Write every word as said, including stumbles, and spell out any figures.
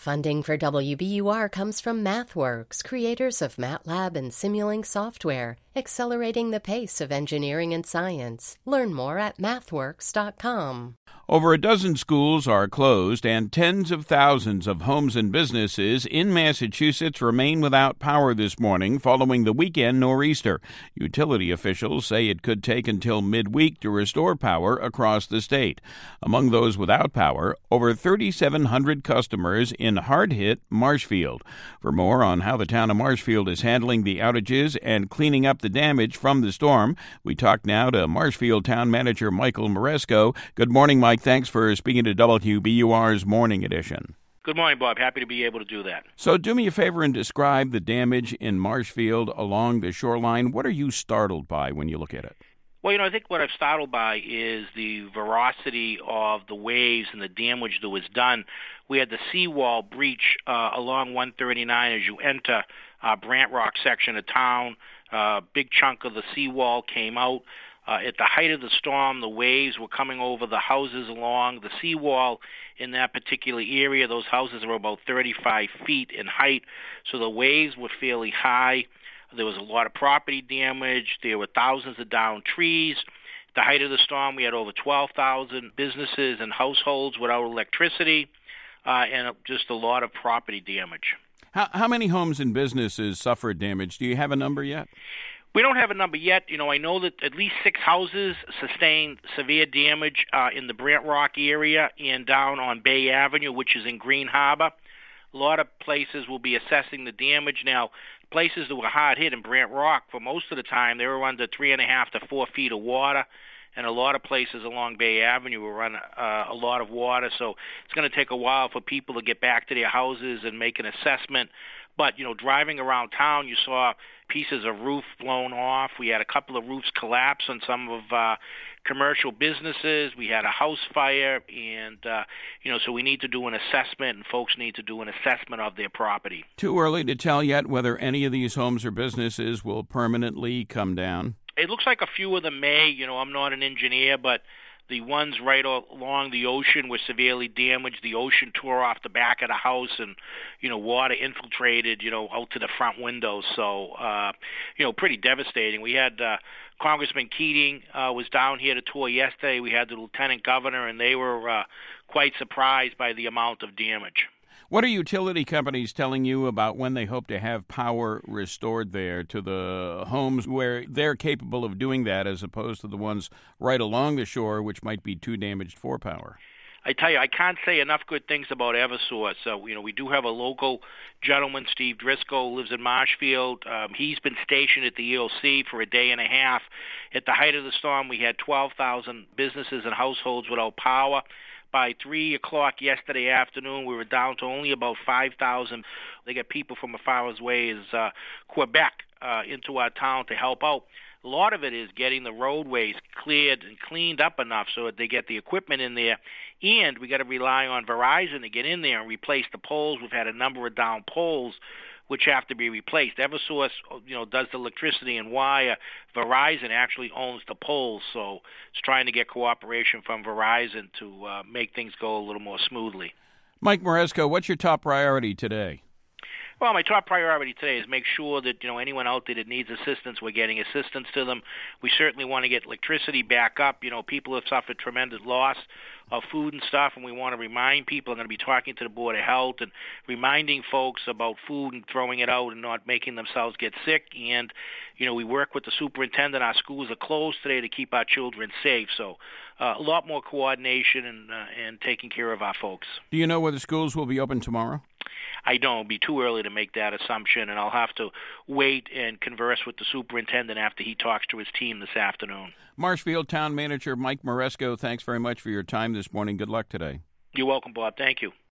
Funding for W B U R comes from MathWorks, creators of MATLAB and Simulink software, accelerating the pace of engineering and science. Learn more at mathworks dot com. Over a dozen schools are closed, and tens of thousands of homes and businesses in Massachusetts remain without power this morning following the weekend nor'easter. Utility officials say it could take until midweek to restore power across the state. Among those without power, over thirty-seven hundred customers in hard-hit Marshfield. For more on how the town of Marshfield is handling the outages and cleaning up the damage from the storm, we talk now to Marshfield Town Manager Michael Moresco. Good morning, Mike. Thanks for speaking to W B U R's Morning Edition. Good morning, Bob. Happy to be able to do that. So do me a favor and describe the damage in Marshfield along the shoreline. What are you startled by when you look at it? Well, you know, I think what I'm startled by is the ferocity of the waves and the damage that was done. We had the seawall breach uh, along one thirty-nine as you enter uh, Brant Rock section of town. A uh, big chunk of the seawall came out. Uh, at the height of the storm, the waves were coming over the houses along the seawall in that particular area. Those houses were about thirty-five feet in height, so the waves were fairly high. There was a lot of property damage. There were thousands of downed trees. At the height of the storm, we had over twelve thousand businesses and households without electricity, uh, and just a lot of property damage. How, how many homes and businesses suffered damage? Do you have a number yet? We don't have a number yet. You know, I know that at least six houses sustained severe damage uh, in the Brant Rock area and down on Bay Avenue, which is in Green Harbor. A lot of places will be assessing the damage. Now, places that were hard hit in Brant Rock, for most of the time, they were under three and a half to four feet of water, and a lot of places along Bay Avenue were under uh, a lot of water. So it's going to take a while for people to get back to their houses and make an assessment. But, you know, driving around town, you saw pieces of roof blown off. We had a couple of roofs collapse on some of uh, commercial businesses. We had a house fire, and, uh, you know, so we need to do an assessment, and folks need to do an assessment of their property. Too early to tell yet whether any of these homes or businesses will permanently come down? It looks like a few of them may. You know, I'm not an engineer, but the ones right along the ocean were severely damaged. The ocean tore off the back of the house, and, you know, water infiltrated, you know, out to the front windows. So, uh, you know, pretty devastating. We had uh, Congressman Keating uh, was down here to tour yesterday. We had the lieutenant governor, and they were uh, quite surprised by the amount of damage. What are utility companies telling you about when they hope to have power restored there to the homes where they're capable of doing that, as opposed to the ones right along the shore, which might be too damaged for power? I tell you, I can't say enough good things about Eversource. So, you know, we do have a local gentleman, Steve Driscoll, lives in Marshfield. Um, he's been stationed at the E O C for a day and a half. At the height of the storm, we had twelve thousand businesses and households without power. By three o'clock yesterday afternoon, we were down to only about five thousand. They get people from as far away as uh, Quebec uh, into our town to help out. A lot of it is getting the roadways cleared and cleaned up enough so that they get the equipment in there. And we got to rely on Verizon to get in there and replace the poles. We've had a number of down poles which have to be replaced. Eversource, you know, does the electricity and wire. Verizon actually owns the poles, so it's trying to get cooperation from Verizon to uh, make things go a little more smoothly. Mike Moresco, what's your top priority today? Well, my top priority today is make sure that, you know, anyone out there that needs assistance, we're getting assistance to them. We certainly want to get electricity back up. You know, people have suffered tremendous loss of food and stuff, and we want to remind people. I'm going to be talking to the Board of Health and reminding folks about food and throwing it out and not making themselves get sick. And, you know, we work with the superintendent. Our schools are closed today to keep our children safe. So uh, a lot more coordination and, uh, and taking care of our folks. Do you know whether schools will be open tomorrow? I don't. It'll be too early to make that assumption, and I'll have to wait and converse with the superintendent after he talks to his team this afternoon. Marshfield Town Manager Mike Moresco, thanks very much for your time this morning. Good luck today. You're welcome, Bob. Thank you.